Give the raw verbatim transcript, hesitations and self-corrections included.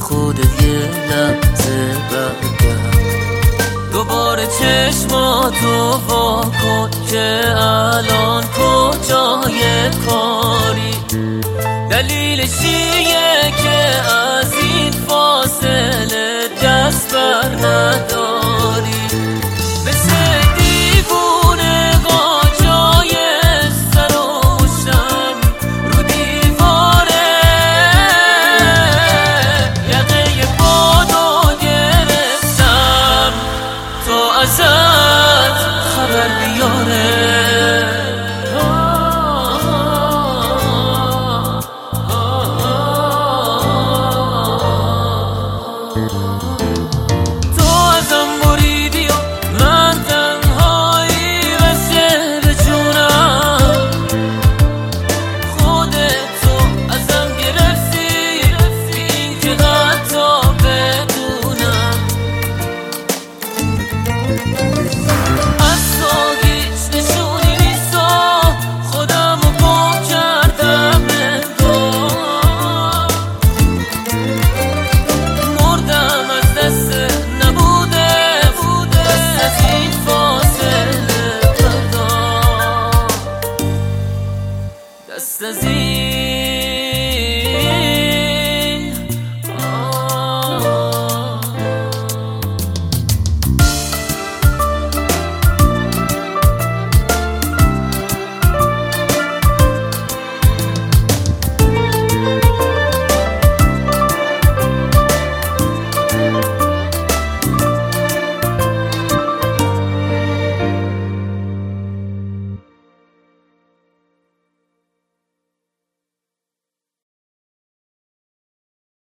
خودت یه لحظه برگرد، دوباره چشماتو وا کن که الان کجای کاری، دلیلش چیه که از این فاصله دست بر نداری؟ مثل دیوونه ها جای سر و شم رو دیواره، یقه بادو گرفتم تا ازت خبر بیاره. دست از این